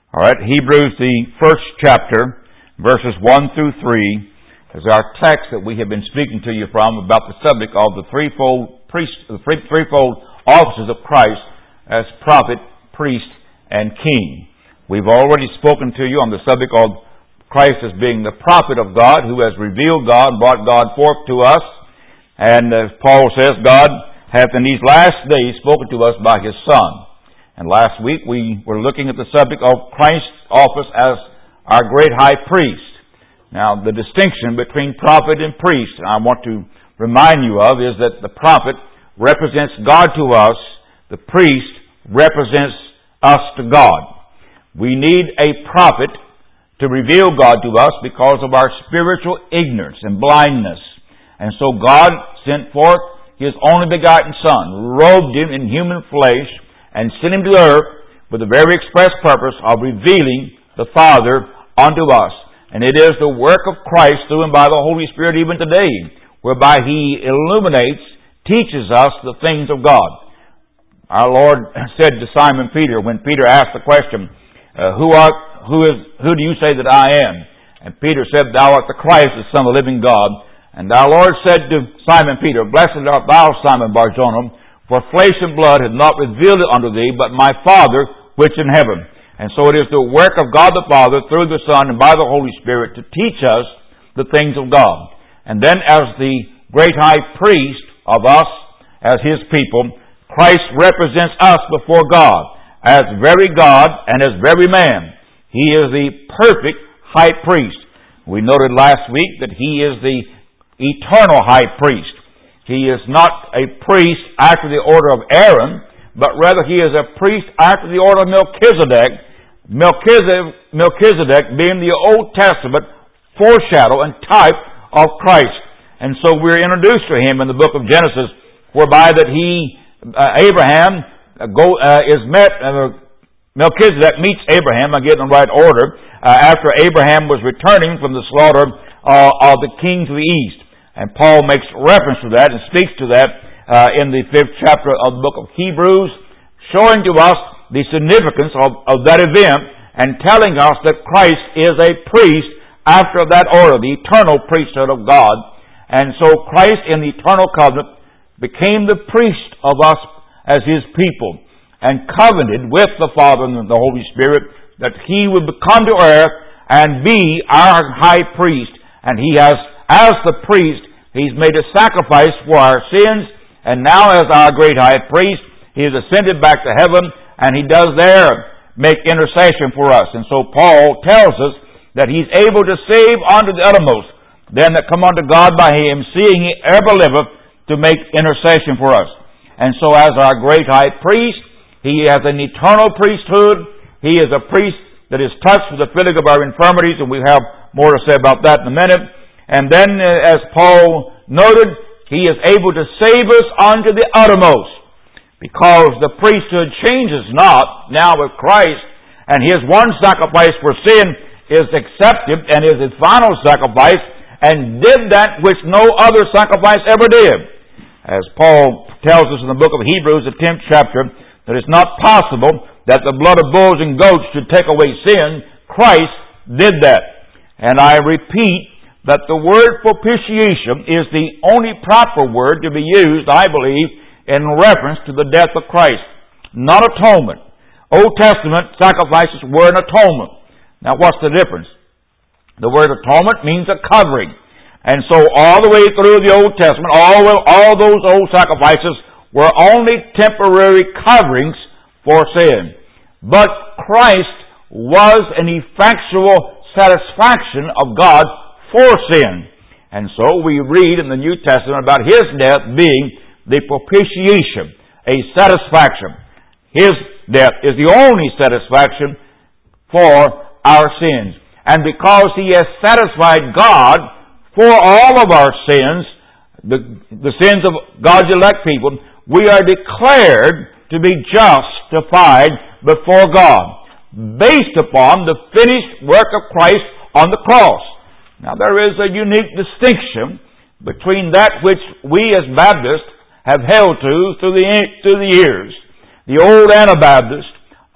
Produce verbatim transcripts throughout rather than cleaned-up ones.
All right, Hebrews, the first chapter, verses one through three, is our text that we have been speaking to you from about the subject of the threefold priest, the threefold offices of Christ as prophet, priest, and king. We've already spoken to you on the subject of Christ as being the prophet of God, who has revealed God, brought God forth to us, and as Paul says, God hath in these last days spoken to us by His Son. And last week we were looking at the subject of Christ's office as our great high priest. Now, the distinction between prophet and priest, and I want to remind you of, is that the prophet represents God to us, the priest represents us to God. We need a prophet to reveal God to us because of our spiritual ignorance and blindness. And so God sent forth His only begotten Son, robed Him in human flesh, and sent Him to earth with the very express purpose of revealing the Father unto us. And it is the work of Christ through and by the Holy Spirit even today, whereby He illuminates, teaches us the things of God. Our Lord said to Simon Peter, when Peter asked the question, uh, who art, who is, who do you say that I am? And Peter said, Thou art the Christ, the Son of the living God. And our Lord said to Simon Peter, Blessed art thou, Simon Bar-Jonah, for flesh and blood hath not revealed it unto thee, but my Father which in heaven. And so it is the work of God the Father through the Son and by the Holy Spirit to teach us the things of God. And then as the great high priest of us, as His people, Christ represents us before God as very God and as very man. He is the perfect high priest. We noted last week that He is the eternal high priest. He is not a priest after the order of Aaron, but rather He is a priest after the order of Melchizedek. Melchizedek, Melchizedek being the Old Testament foreshadow and type of Christ. And so we're introduced to Him in the book of Genesis, whereby that He, uh, Abraham, uh, go, uh, is met, uh, Melchizedek meets Abraham, I get in the right order, uh, after Abraham was returning from the slaughter uh, of the kings of the east. And Paul makes reference to that and speaks to that uh, in the fifth chapter of the book of Hebrews, showing to us the significance of, of that event and telling us that Christ is a priest after that order, the eternal priesthood of God. And so Christ in the eternal covenant became the priest of us as His people and covenanted with the Father and the Holy Spirit that He would come to earth and be our high priest. And He has, as the priest, He's made a sacrifice for our sins, and now as our great high priest, He has ascended back to heaven, and He does there make intercession for us. And so Paul tells us that He's able to save unto the uttermost them that come unto God by Him, seeing He ever liveth to make intercession for us. And so as our great high priest, He has an eternal priesthood. He is a priest that is touched with the feeling of our infirmities, and we have more to say about that in a minute. And then, as Paul noted, He is able to save us unto the uttermost, because the priesthood changes not now with Christ, and His one sacrifice for sin is accepted and is His final sacrifice, and did that which no other sacrifice ever did. As Paul tells us in the book of Hebrews, the tenth chapter, that it's not possible that the blood of bulls and goats should take away sin. Christ did that. And I repeat, that the word propitiation is the only proper word to be used, I believe, in reference to the death of Christ. Not atonement. Old Testament sacrifices were an atonement. Now what's the difference? The word atonement means a covering. And so all the way through the Old Testament, all, all those old sacrifices were only temporary coverings for sin. But Christ was an effectual satisfaction of God for sin. And so we read in the New Testament about His death being the propitiation, a satisfaction. His death is the only satisfaction for our sins. And because He has satisfied God for all of our sins, the, the sins of God's elect people, we are declared to be justified before God, based upon the finished work of Christ on the cross. Now there is a unique distinction between that which we as Baptists have held to through the, through the years. The old Anabaptists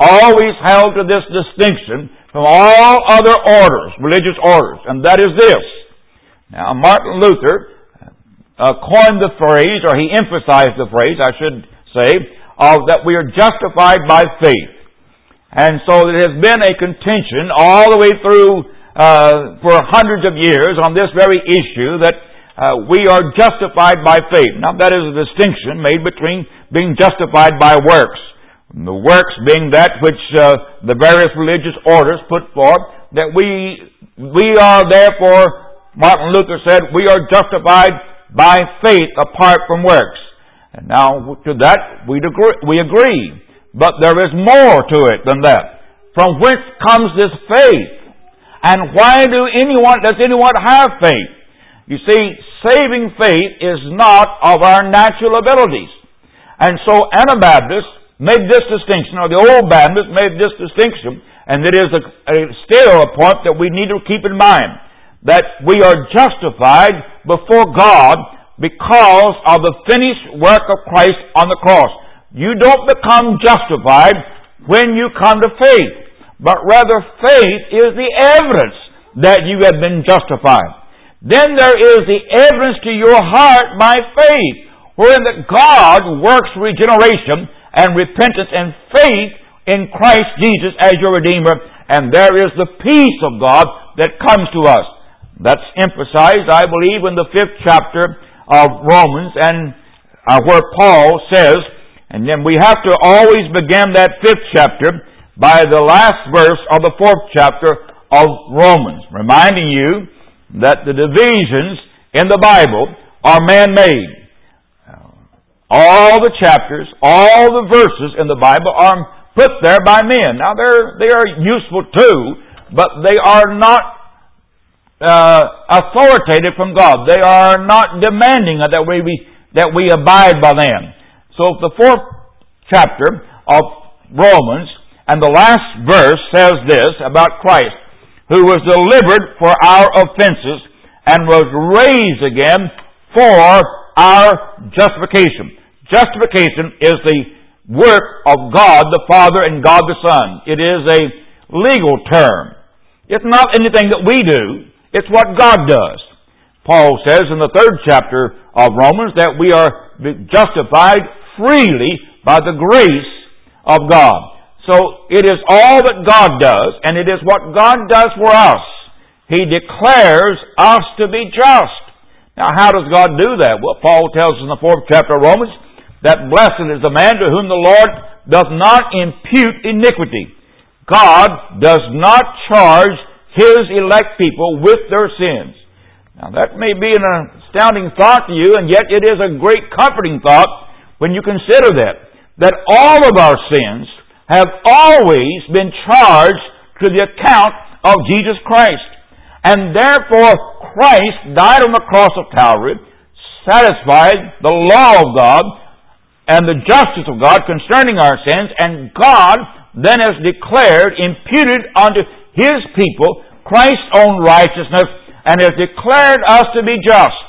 always held to this distinction from all other orders, religious orders, and that is this. Now, Martin Luther uh, coined the phrase, or he emphasized the phrase, I should say, of that we are justified by faith. And so it has been a contention all the way through uh, for hundreds of years on this very issue that uh, we are justified by faith. Now, that is a distinction made between being justified by works. The works being that which uh, the various religious orders put forth, that we we are therefore, Martin Luther said, we are justified by faith apart from works. And now to that we agree, we agree. But there is more to it than that. From whence comes this faith? And why do anyone does anyone have faith? You see, saving faith is not of our natural abilities. And so Anabaptists made this distinction, or the old Baptists made this distinction, and it is a, a, still a point that we need to keep in mind, that we are justified before God because of the finished work of Christ on the cross. You don't become justified when you come to faith, but rather faith is the evidence that you have been justified. Then there is the evidence to your heart by faith, wherein that God works regeneration and repentance and faith in Christ Jesus as your Redeemer, and there is the peace of God that comes to us. That's emphasized, I believe, in the fifth chapter of Romans, and uh, where Paul says, and then we have to always begin that fifth chapter by the last verse of the fourth chapter of Romans, reminding you that the divisions in the Bible are man-made. All the chapters, all the verses in the Bible are put there by men. Now, they're, they are useful too, but they are not uh, authoritative from God. They are not demanding that we, that we abide by them. So the fourth chapter of Romans and the last verse says this about Christ, who was delivered for our offenses and was raised again for our justification. Justification is the work of God the Father and God the Son. It is a legal term. It's not anything that we do. It's what God does. Paul says in the third chapter of Romans that we are justified freely by the grace of God. So it is all that God does, and it is what God does for us. He declares us to be just. Now, how does God do that? Well, Paul tells us in the fourth chapter of Romans that blessed is the man to whom the Lord does not impute iniquity. God does not charge His elect people with their sins. Now, that may be an astounding thought to you, and yet it is a great comforting thought when you consider that, that all of our sins have always been charged to the account of Jesus Christ. And therefore, Christ died on the cross of Calvary, satisfied the law of God and the justice of God concerning our sins, and God then has declared, imputed unto His people, Christ's own righteousness, and has declared us to be just.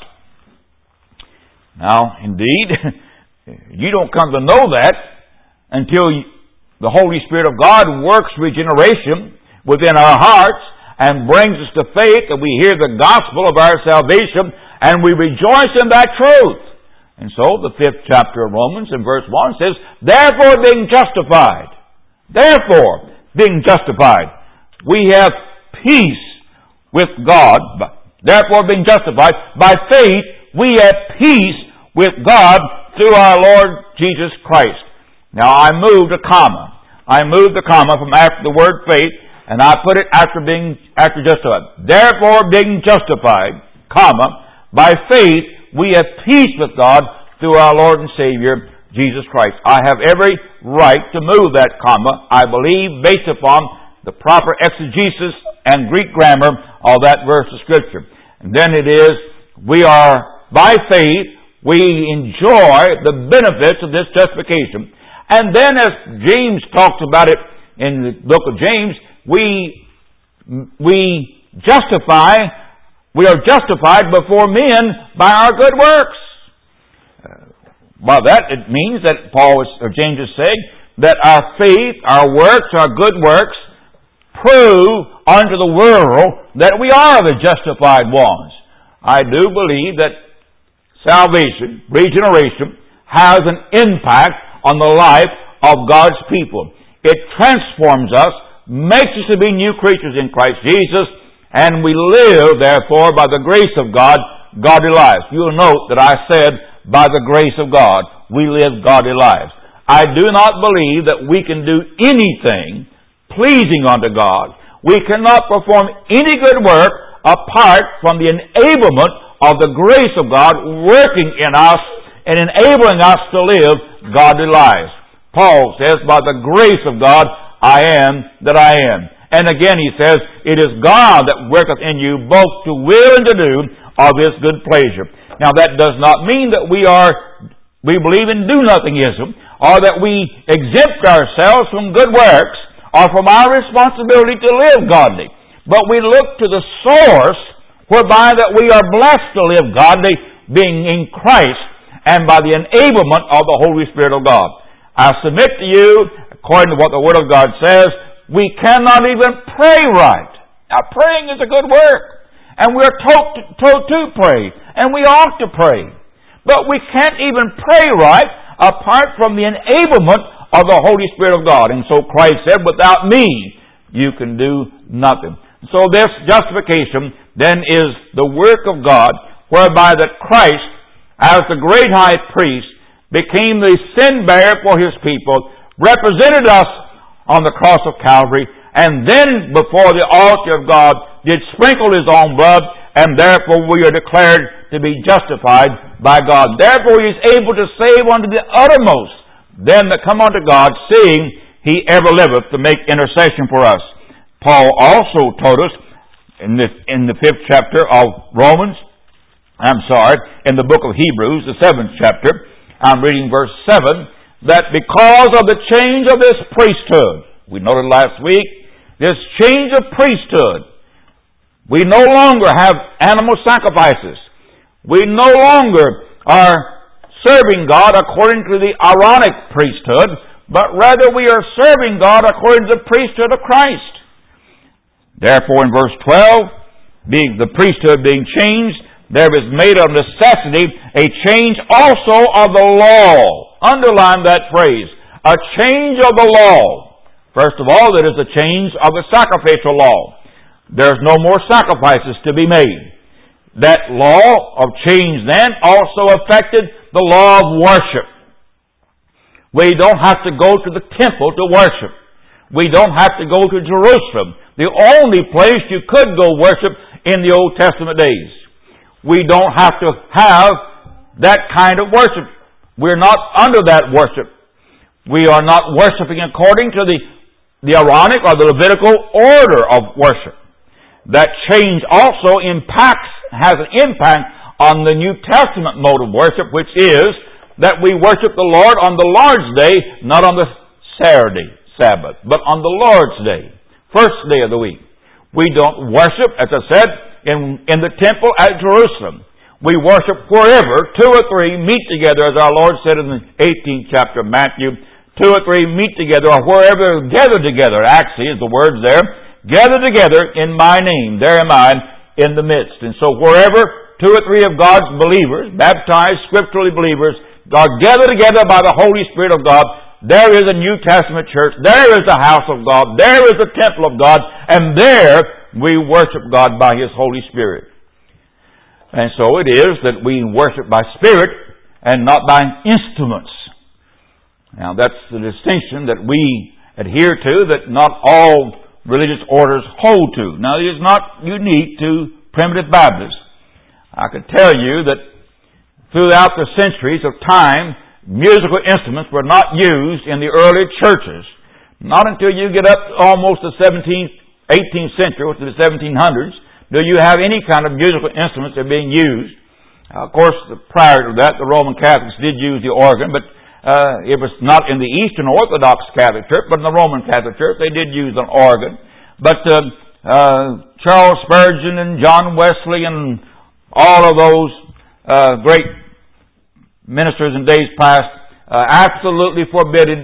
Now, indeed, you don't come to know that until the Holy Spirit of God works regeneration within our hearts and brings us to faith, and we hear the gospel of our salvation, and we rejoice in that truth. And so the fifth chapter of Romans in verse one says, therefore being justified, therefore being justified, we have peace with God. Therefore being justified, by faith we have peace with God through our Lord Jesus Christ. Now I moved a comma. I moved the comma from after the word faith, and I put it after being after justified. Therefore being justified, comma, by faith we have peace with God through our Lord and Savior, Jesus Christ. I have every right to move that comma, I believe, based upon the proper exegesis and Greek grammar of that verse of Scripture. And then it is, we are, by faith, we enjoy the benefits of this justification. And then as James talks about it in the book of James, we, we justify We are justified before men by our good works. Uh, by that it means that Paul is, or James is saying that our faith, our works, our good works, prove unto the world that we are the justified ones. I do believe that salvation, regeneration, has an impact on the life of God's people. It transforms us, makes us to be new creatures in Christ Jesus, and we live, therefore, by the grace of God, godly lives. You'll note that I said, by the grace of God, we live godly lives. I do not believe that we can do anything pleasing unto God. We cannot perform any good work apart from the enablement of the grace of God working in us and enabling us to live godly lives. Paul says, by the grace of God, I am that I am. And again he says, it is God that worketh in you both to will and to do of His good pleasure. Now that does not mean that we are, we believe in do-nothingism, or that we exempt ourselves from good works, or from our responsibility to live godly. But we look to the source whereby that we are blessed to live godly, being in Christ, and by the enablement of the Holy Spirit of God. I submit to you, according to what the Word of God says, we cannot even pray right. Now, praying is a good work, and we are told to, told to pray, and we ought to pray. But we can't even pray right apart from the enablement of the Holy Spirit of God. And so Christ said, without me, you can do nothing. So this justification then is the work of God, whereby that Christ, as the great high priest, became the sin bearer for His people, represented us on the cross of Calvary, and then before the altar of God did sprinkle His own blood, and therefore we are declared to be justified by God. Therefore He is able to save unto the uttermost them that come unto God, seeing He ever liveth to make intercession for us. Paul also told us in the, in the fifth chapter of Romans, I'm sorry, in the book of Hebrews, the seventh chapter, I'm reading verse seven, that because of the change of this priesthood, we noted last week, this change of priesthood, we no longer have animal sacrifices. We no longer are serving God according to the Aaronic priesthood, but rather we are serving God according to the priesthood of Christ. Therefore, in verse twelve, being the priesthood being changed, there is made of necessity a change also of the law. Underline that phrase. A change of the law. First of all, there is a change of the sacrificial law. There's no more sacrifices to be made. That law of change then also affected the law of worship. We don't have to go to the temple to worship. We don't have to go to Jerusalem, the only place you could go worship in the Old Testament days. We don't have to have that kind of worship. We're not under that worship. We are not worshiping according to the, the Aaronic or the Levitical order of worship. That change also impacts, has an impact on the New Testament mode of worship, which is that we worship the Lord on the Lord's Day, not on the Saturday Sabbath, but on the Lord's Day, first day of the week. We don't worship, as I said, in, in the temple at Jerusalem. We worship wherever two or three meet together, as our Lord said in the eighteenth chapter of Matthew, two or three meet together, or wherever gather together, actually is the words there, gather together in my name, there am I in the midst. And so wherever two or three of God's believers, baptized, scripturally believers, are gathered together by the Holy Spirit of God, there is a New Testament church, there is a house of God, there is a temple of God, and there we worship God by His Holy Spirit. And so it is that we worship by Spirit and not by instruments. Now that's the distinction that we adhere to, that not all religious orders hold to. Now it is not unique to primitive Baptists. I could tell you that throughout the centuries of time, musical instruments were not used in the early churches. Not until you get up to almost the seventeenth, eighteenth century, or to the seventeen hundreds, do you have any kind of musical instruments that are being used. Uh, of course, prior to that, the Roman Catholics did use the organ, but uh, it was not in the Eastern Orthodox Catholic Church, but in the Roman Catholic Church, they did use an organ. But uh, uh, Charles Spurgeon and John Wesley and all of those uh, great ministers in days past uh, absolutely forbidden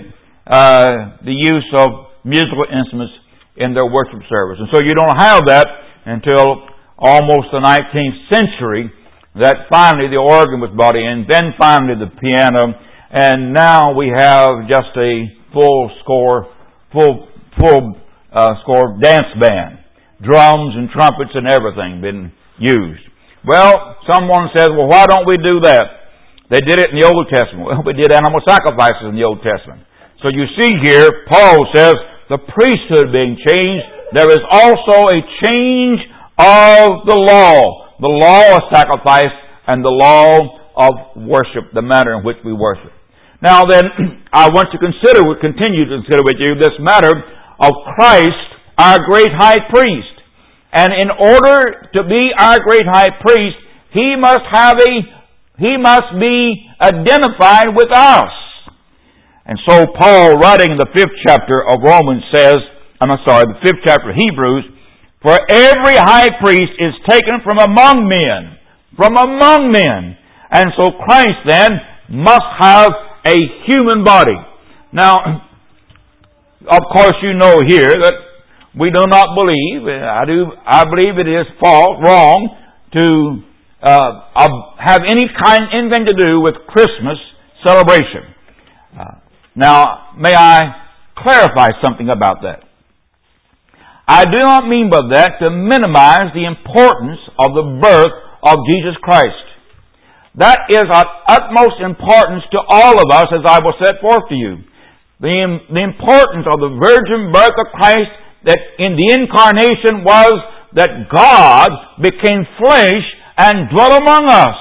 uh, the use of musical instruments in their worship service. And so you don't have that until almost the nineteenth century, that finally the organ was brought in, then finally the piano, and now we have just a full score, full, full uh, score dance band. Drums and trumpets and everything been used. Well, someone says, well, why don't we do that? They did it in the Old Testament. Well, we did animal sacrifices in the Old Testament. So you see here, Paul says, the priesthood being changed, there is also a change of the law. The law of sacrifice and the law of worship, the manner in which we worship. Now then, I want to consider, we continue to consider with you this matter of Christ, our great high priest. And in order to be our great high priest, he must have a, he must be identified with us. And so Paul, writing in the fifth chapter of Romans, says, I'm sorry, the fifth chapter of Hebrews, for every high priest is taken from among men, from among men. And so Christ then must have a human body. Now, of course you know here that we do not believe, I do, I believe it is false, wrong to uh, have any kind, anything to do with Christmas celebration. Uh, now, may I clarify something about that? I do not mean by that to minimize the importance of the birth of Jesus Christ. That is of utmost importance to all of us, as I will set forth to you. The, the importance of the virgin birth of Christ, that in the incarnation was that God became flesh and dwelt among us.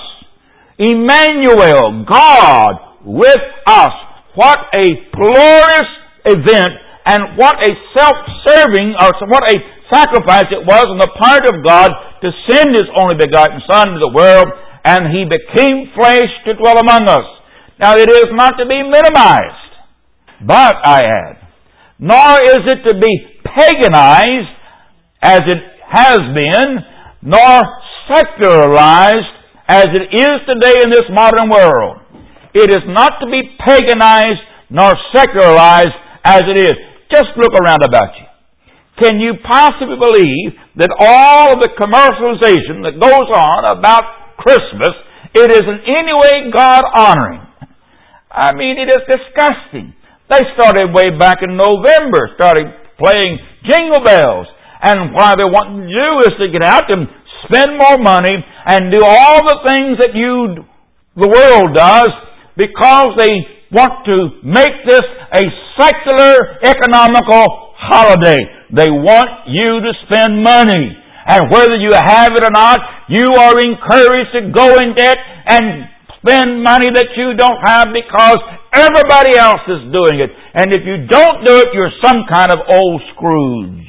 Emmanuel, God with us. What a glorious event, and what a self-serving, or what a sacrifice it was on the part of God to send His only begotten Son into the world, and He became flesh to dwell among us. Now it is not to be minimized, but I add, nor is it to be paganized as it has been, nor secularized as it is today in this modern world. It is not to be paganized nor secularized as it is. Just look around about you. Can you possibly believe that all of the commercialization that goes on about Christmas, it is in any way God-honoring? I mean, it is disgusting. They started way back in November, started playing jingle bells. And what they want to do is to get out and spend more money and do all the things that you, the world does, because they want to make this a secular economical holiday. They want you to spend money. And whether you have it or not, you are encouraged to go in debt and spend money that you don't have because everybody else is doing it. And if you don't do it, you're some kind of old Scrooge.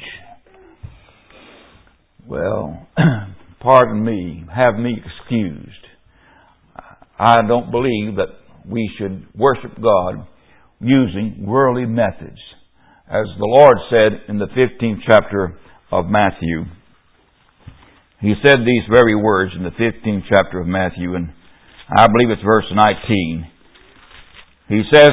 Well, pardon me, have me excused. I don't believe that we should worship God using worldly methods. As the Lord said in the fifteenth chapter of Matthew, He said these very words in the fifteenth chapter of Matthew, and I believe it's verse nineteen. He says,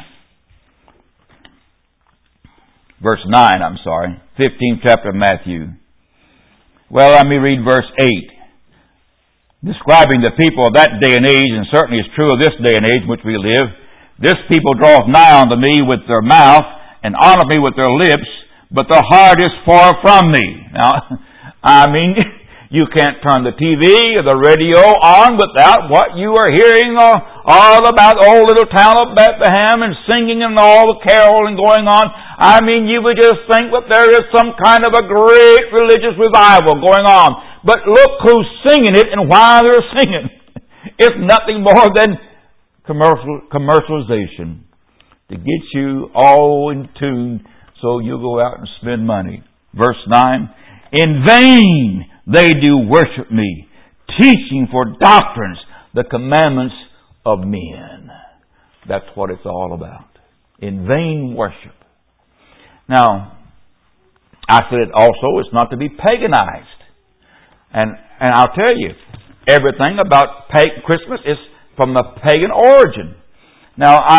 verse nine, I'm sorry, fifteenth chapter of Matthew. Well, let me read verse eight. Describing the people of that day and age, and certainly is true of this day and age in which we live. This people draweth nigh unto me with their mouth, and honor me with their lips, but their heart is far from me. Now, I mean, you can't turn the T V or the radio on without what you are hearing all, all about the old little town of Bethlehem and singing and all the caroling going on. I mean, you would just think that there is some kind of a great religious revival going on. But look who's singing it and why they're singing. It's nothing more than commercial commercialization to get you all in tune so you'll go out and spend money. Verse nine, in vain they do worship me, teaching for doctrines the commandments of men. That's what it's all about. In vain worship. Now, I said it also, it's not to be paganized. And and I'll tell you, everything about pagan Christmas is from the pagan origin. Now, I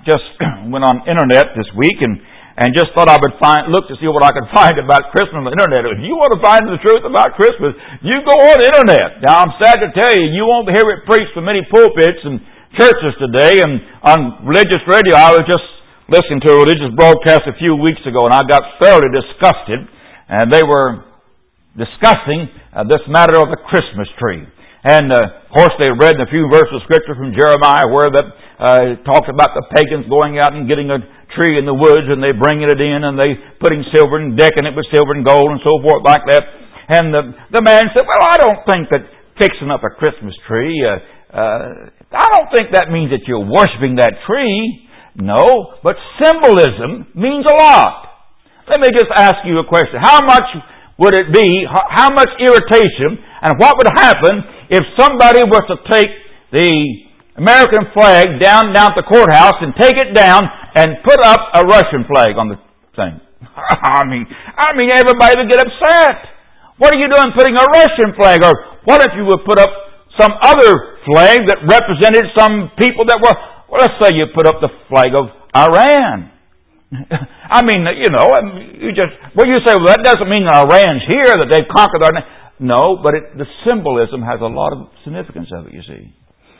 just went on internet this week and, and just thought I would find, look to see what I could find about Christmas on the internet. If you want to find the truth about Christmas, you go on the internet. Now, I'm sad to tell you, you won't hear it preached from many pulpits and churches today. And on religious radio, I was just listening to a religious broadcast a few weeks ago, and I got thoroughly disgusted. And they were discussing uh, this matter of the Christmas tree. And, uh, of course, they read a few verses of Scripture from Jeremiah where that uh, talked about the pagans going out and getting a tree in the woods, and they bringing it in, and they putting silver and decking it with silver and gold and so forth like that. And the, the man said, well, I don't think that fixing up a Christmas tree, uh, uh, I don't think that means that you're worshiping that tree. No, but symbolism means a lot. Let me just ask you a question. How much would it be, how much irritation, and what would happen if somebody was to take the American flag down down at the courthouse and take it down and put up a Russian flag on the thing? I mean, I mean, everybody would get upset. What are you doing putting a Russian flag? Or what if you would put up some other flag that represented some people that were, well, let's say you put up the flag of Iran. I mean, you know, you just, well, you say, well, that doesn't mean Iran's here, that they've conquered our nation. No, but it, the symbolism has a lot of significance of it, you see.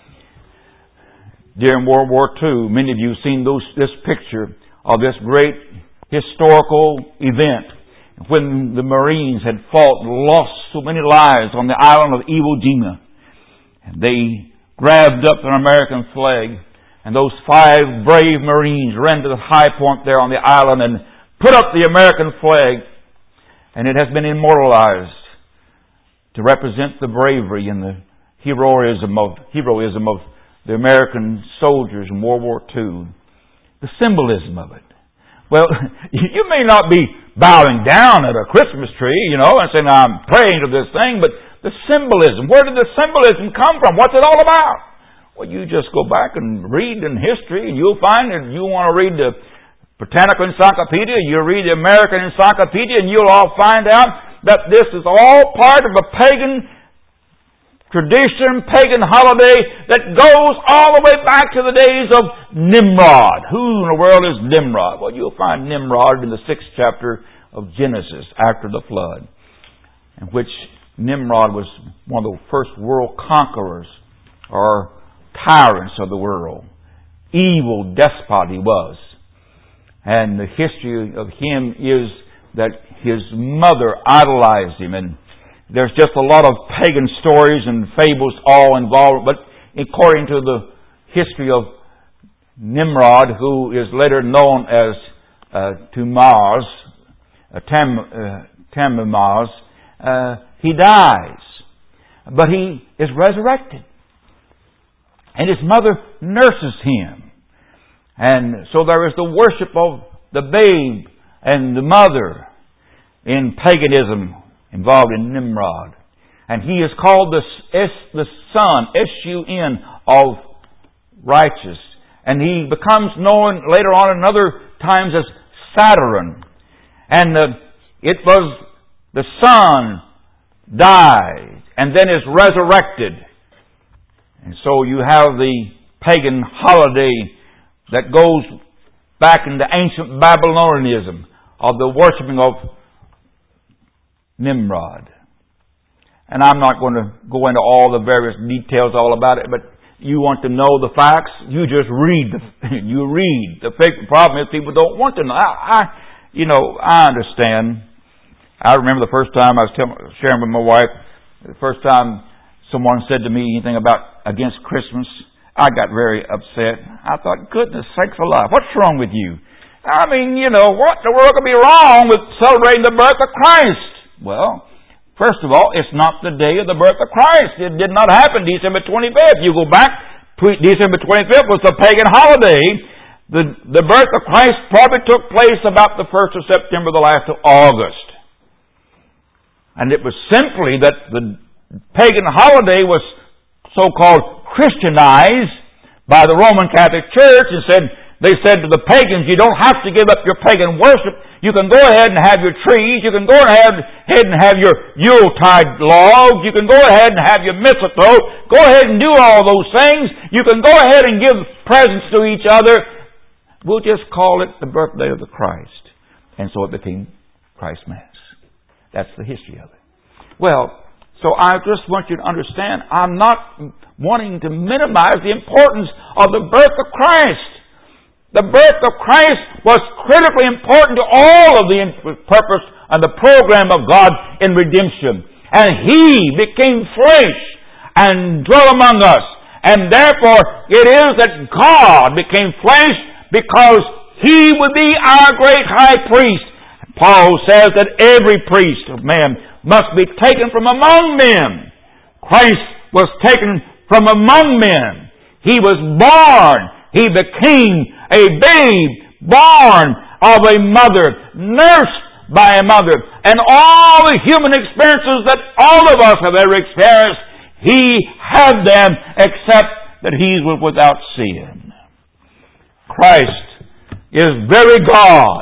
During World War Two, many of you have seen those, this picture of this great historical event when the Marines had fought and lost so many lives on the island of Iwo Jima. And they grabbed up an American flag, and those five brave Marines ran to the high point there on the island and put up the American flag, and it has been immortalized to represent the bravery and the heroism of heroism of the American soldiers in World War Two. The symbolism of it. Well, you may not be bowing down at a Christmas tree, you know, and saying, I'm praying to this thing, but the symbolism, where did the symbolism come from? What's it all about? Well, you just go back and read in history, and you'll find that you want to read the Britannica Encyclopedia, you'll read the American Encyclopedia, and you'll all find out that this is all part of a pagan tradition, pagan holiday that goes all the way back to the days of Nimrod. Who in the world is Nimrod? Well, you'll find Nimrod in the sixth chapter of Genesis after the flood, in which Nimrod was one of the first world conquerors or tyrants of the world. Evil despot he was. And the history of him is that his mother idolized him, and there's just a lot of pagan stories and fables all involved, but according to the history of Nimrod, who is later known as uh, Tammuz, uh, Tam, uh, Tammuz, uh, he dies, but he is resurrected, and his mother nurses him, and so there is the worship of the babe and the mother in paganism involved in Nimrod. And he is called the, the son, S U N, of righteous. And he becomes known later on in other times as Saturn. And uh, it was the son died and then is resurrected. And so you have the pagan holiday that goes back into ancient Babylonianism of the worshiping of Nimrod. And I'm not going to go into all the various details all about it, but you want to know the facts, you just read. The, you read. The problem is people don't want to know. I, I, you know, I understand. I remember the first time I was telling, sharing with my wife, the first time someone said to me anything about against Christmas, I got very upset. I thought, goodness sakes alive, what's wrong with you? I mean, you know, what in the world could be wrong with celebrating the birth of Christ? Well, first of all, it's not the day of the birth of Christ. It did not happen December twenty-fifth. You go back, December twenty-fifth was a pagan holiday. The, the birth of Christ probably took place about the first of September, the last of August. And it was simply that the pagan holiday was so-called Christianized by the Roman Catholic Church, and said, they said to the pagans, you don't have to give up your pagan worship. You can go ahead and have your trees. You can go ahead and have your Yuletide logs. You can go ahead and have your mistletoe. Go ahead and do all those things. You can go ahead and give presents to each other. we'll just call it the birthday of the Christ. And so it became Christ Mass. That's the history of it. Well, so I just want you to understand, I'm not wanting to minimize the importance of the birth of Christ. The birth of Christ was critically important to all of the purpose and the program of God in redemption. And He became flesh and dwelt among us. And therefore, it is that God became flesh because He would be our great high priest. Paul says that every priest of man must be taken from among men. Christ was taken from among men. He was born. He became a babe born of a mother, nursed by a mother. And all the human experiences that all of us have ever experienced, He had them except that He was without sin. Christ is very God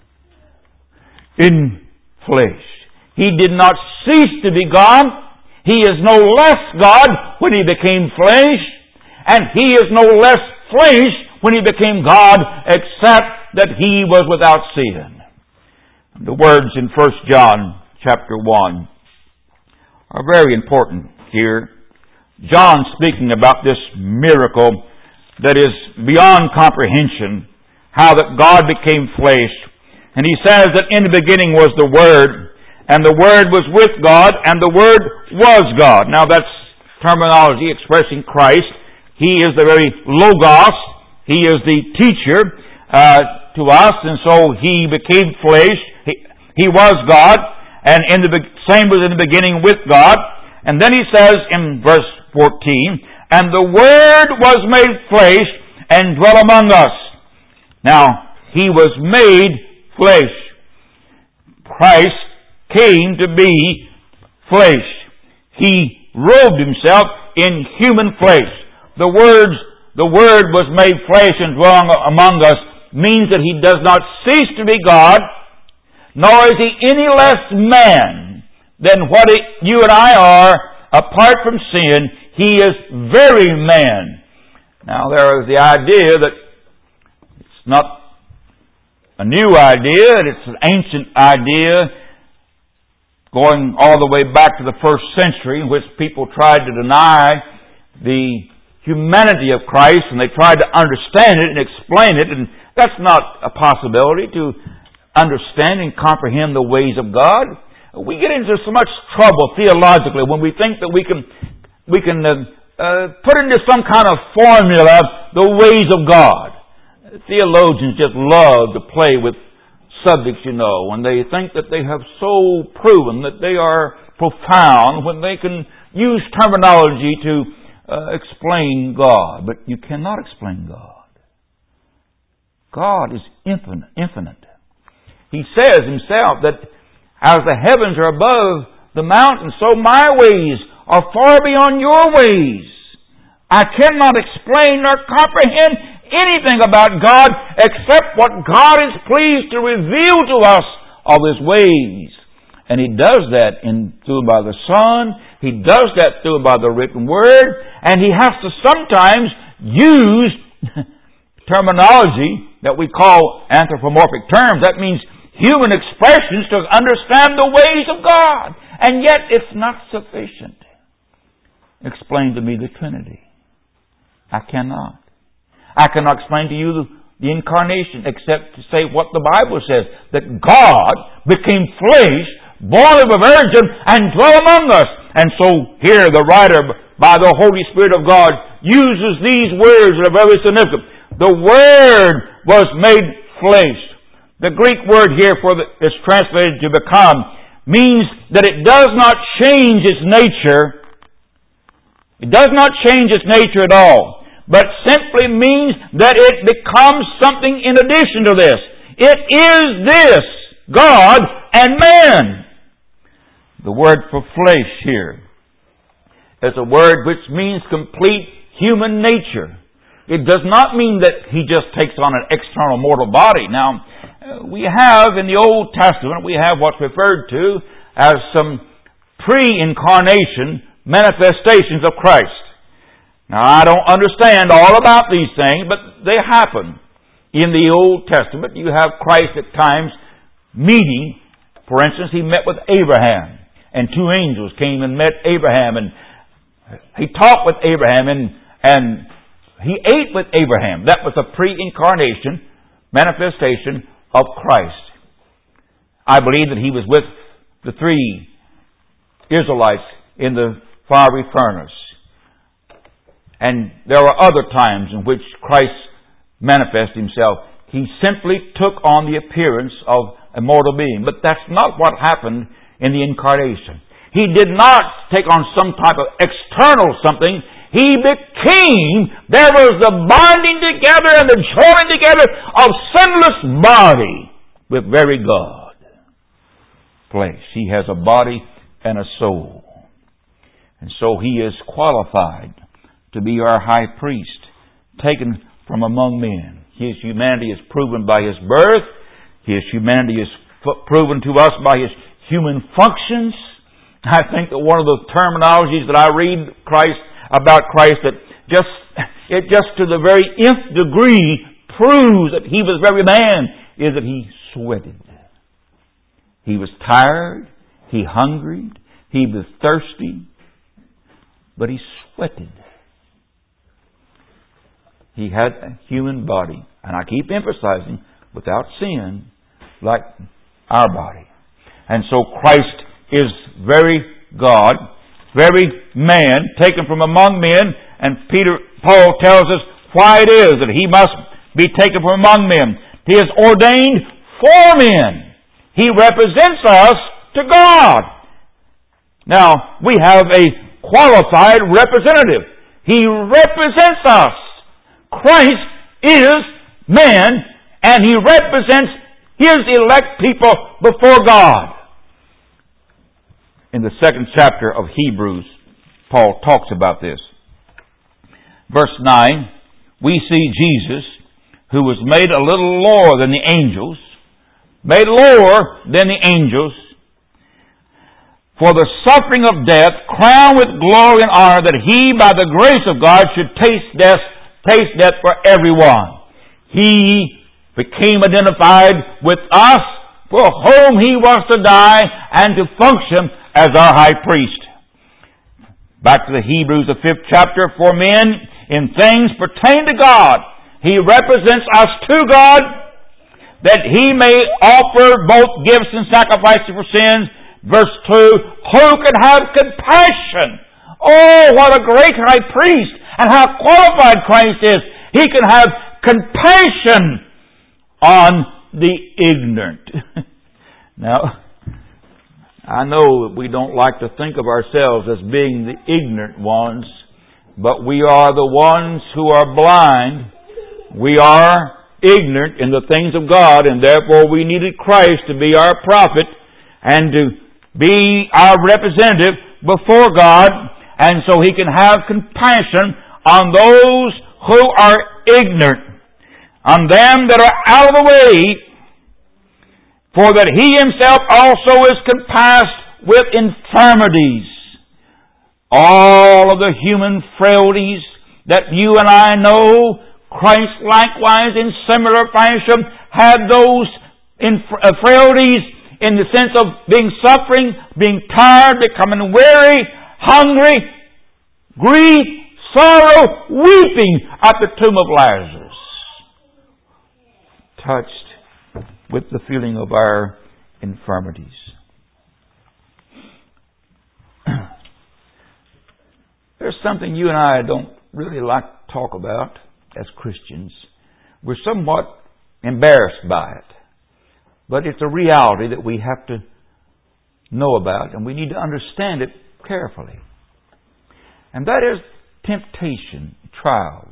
in flesh. He did not cease to be God. He is no less God when He became flesh. And He is no less flesh when He became God, except that He was without sin. The words in First John chapter one are very important here. John speaking about this miracle that is beyond comprehension, how that God became flesh. And he says that in the beginning was the Word, and the Word was with God, and the Word was God. Now that's terminology expressing Christ. He is the very Logos. He is the teacher uh, to us, and so He became flesh. He, he was God, and in the same was in the beginning with God. And then he says in verse fourteen, and the Word was made flesh and dwelt among us. Now, He was made flesh. Christ came to be flesh. He robed Himself in human flesh. The words, the Word was made flesh and dwelt among us means that He does not cease to be God, nor is He any less man than what it, you and I are apart from sin. He is very man. Now there is the idea that it's not a new idea, it's an ancient idea going all the way back to the first century in which people tried to deny the humanity of Christ and they tried to understand it and explain it, and that's not a possibility to understand and comprehend the ways of God. We get into so much trouble theologically when we think that we can we can uh, uh, put into some kind of formula the ways of God. Theologians just love to play with subjects, you know, and they think that they have so proven that they are profound when they can use terminology to uh, explain God. But you cannot explain God. God is infinite. infinite. He says Himself that as the heavens are above the mountains, so my ways are far beyond your ways. I cannot explain nor comprehend anything about God except what God is pleased to reveal to us of His ways. And He does that in through by the Son. He does that through by the written Word. And He has to sometimes use terminology that we call anthropomorphic terms. That means human expressions to understand the ways of God. And yet it's not sufficient. Explain to me the Trinity. I cannot. I cannot explain to you the, the incarnation except to say what the Bible says, that God became flesh, born of a virgin, and dwelt among us. And so here the writer, by the Holy Spirit of God, uses these words that are very significant. The Word was made flesh. The Greek word here for the, is translated to become means that it does not change its nature. It does not change its nature at all, but simply means that it becomes something in addition to this. It is this, God and man. The word for flesh here is a word which means complete human nature. It does not mean that He just takes on an external mortal body. Now, we have in the Old Testament, we have what's referred to as some pre-incarnation manifestations of Christ. Now, I don't understand all about these things, but they happen. in the Old Testament, you have Christ at times meeting. For instance, He met with Abraham, and two angels came and met Abraham, and He talked with Abraham, and, and He ate with Abraham. That was a pre-incarnation manifestation of Christ. I believe that He was with the three Israelites in the fiery furnace. And there were other times in which Christ manifested Himself. He simply took on the appearance of a mortal being. But that's not what happened in the incarnation. He did not take on some type of external something. He became, there was the binding together and the joining together of sinless body with very God. Place. He has a body and a soul. And so He is qualified to be our high priest, taken from among men. His humanity is proven by His birth. His humanity is f- proven to us by His human functions. I think that one of the terminologies that I read Christ about Christ that just it just to the very nth degree proves that He was very man is that He sweated. He was tired. He hungered. He was thirsty. But He sweated. He had a human body. And I keep emphasizing, without sin, like our body. And so Christ is very God, very man, taken from among men. And Peter, Paul tells us why it is that He must be taken from among men. He is ordained for men. He represents us to God. Now, we have a qualified representative. He represents us. Christ is man, and He represents His elect people before God. In the second chapter of Hebrews, Paul talks about this. Verse nine, we see Jesus, who was made a little lower than the angels, made lower than the angels, for the suffering of death, crowned with glory and honor, that He, by the grace of God, should taste death, taste death for everyone. He became identified with us, for whom He was to die and to function as our high priest. Back to the Hebrews, the fifth chapter. For men, in things pertaining to God, He represents us to God, that He may offer both gifts and sacrifices for sins. Verse two, who can have compassion? Oh, what a great high priest, and how qualified Christ is. He can have compassion on the ignorant. Now, I know that we don't like to think of ourselves as being the ignorant ones, but we are the ones who are blind. We are ignorant in the things of God, and therefore we needed Christ to be our prophet and to be our representative before God, and so He can have compassion on those who are ignorant, on them that are out of the way, for that He Himself also is compassed with infirmities. All of the human frailties that you and I know, Christ likewise in similar fashion had those inf- frailties in the sense of being suffering, being tired, becoming weary, hungry, grief, sorrow, weeping at the tomb of Lazarus. Touched with the feeling of our infirmities. There's something you and I don't really like to talk about as Christians. We're somewhat embarrassed by it. But it's a reality that we have to know about, and we need to understand it carefully. And that is temptation, trials.